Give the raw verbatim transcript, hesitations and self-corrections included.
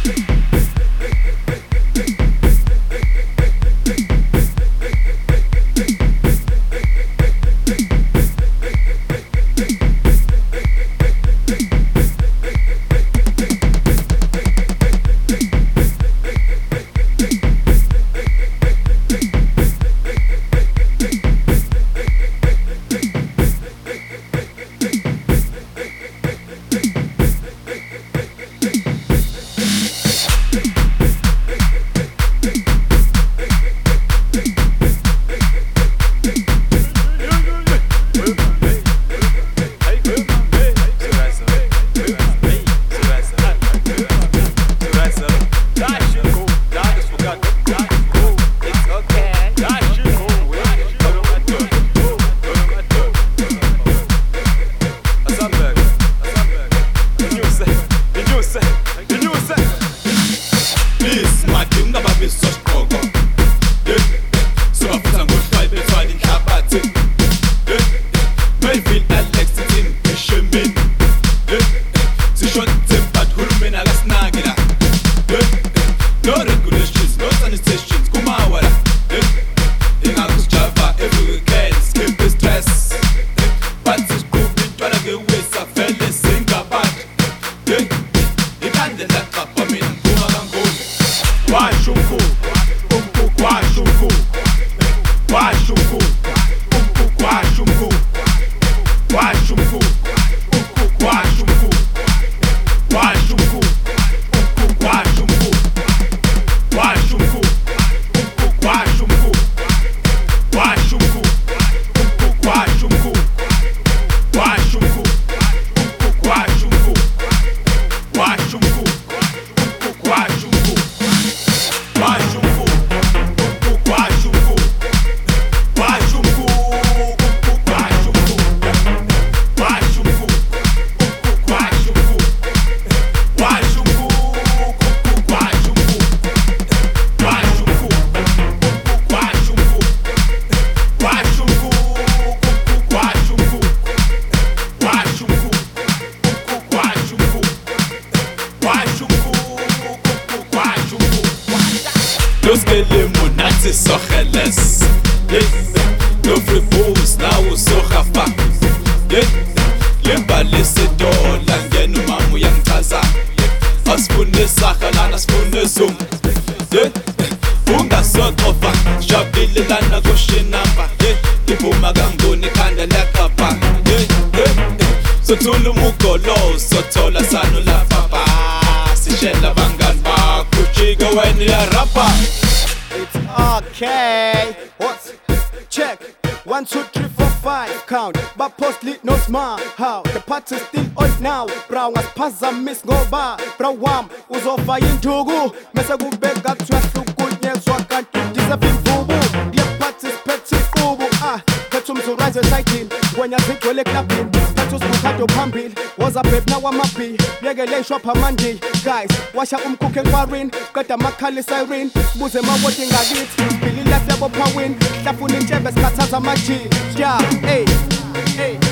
It's okay. What's check? One, two, three, four, five. Count. But post lit no smart. How? The party's still on now. Brown was Pazamis go bar. Brown wam. Uzofa indugu. Mesa go back up to a good yes. So I can't do this up in boo. The party's petty ubu. Ah. Petum to rise exciting. When you think you're clapping. Petus Mukato Pambil. Was a babe now I'm happy. Yegele shop a Monday. Guys, wash up um cooking warring. Got a Makali siren. Buze ma watching a git. Billy left level power win. Tapunin Jebes Kataza Machi. Yeah, hey, hey.